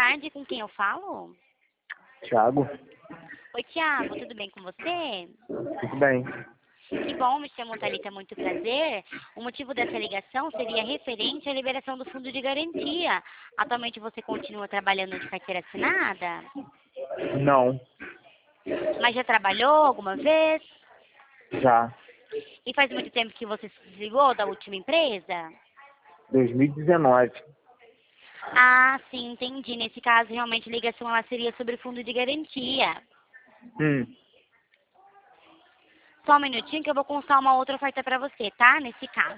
tarde, com quem eu falo? Thiago, Oi, Thiago, tudo bem com você? tudo bem? Que bom, me chamo Thalita, muito prazer. O motivo dessa ligação seria referente à liberação do fundo de garantia. Atualmente você continua trabalhando de carteira assinada? Não, Mas já trabalhou alguma vez? já. E faz muito tempo que você se desligou da última empresa? 2019. Ah, sim, entendi. Nesse caso, realmente, a ligação ela seria sobre o fundo de garantia. Hum, Só um minutinho que eu vou constar uma outra oferta para você, tá? Nesse caso.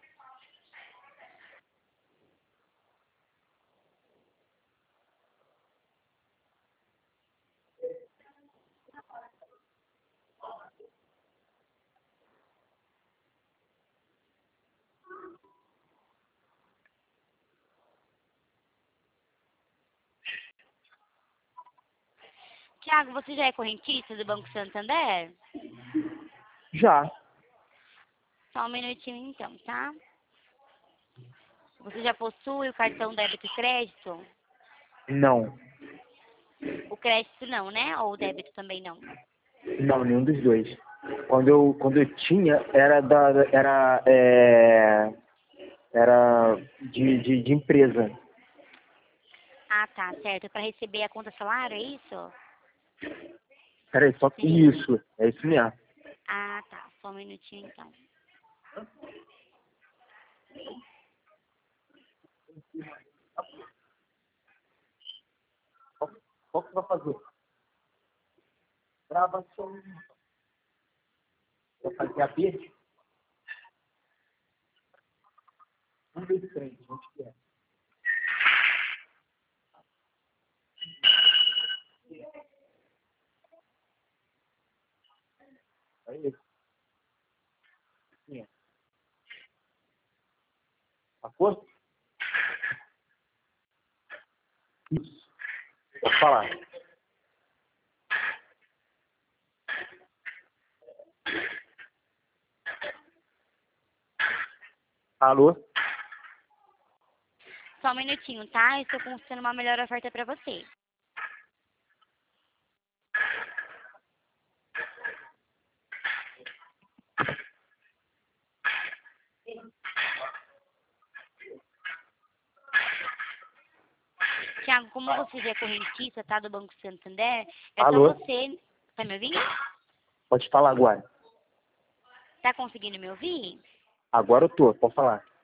Tiago, você já é correntista do Banco Santander? já. Só um minutinho então, tá? Você já possui o cartão débito e crédito? Não. O crédito não, né? Ou o débito também não? Não, nenhum dos dois. Quando eu tinha, era de empresa. Ah, tá, certo. Para receber a conta salário, é isso? Peraí, só que Sim. isso. É isso mesmo. Ah, tá. Só um minutinho então. Qual que você vai fazer? Gravação. Vai fazer a B? Um de frente, onde que é? Aí, sim. Sacou? Isso. Pode falar. Alô? Só um minutinho, tá? Estou consultando uma melhor oferta para você. Tiago, como você já é correntista, tá? Do Banco Santander, é só Alô? você... Tá me ouvindo? Pode falar agora. Tá conseguindo me ouvir? Agora eu tô, pode falar.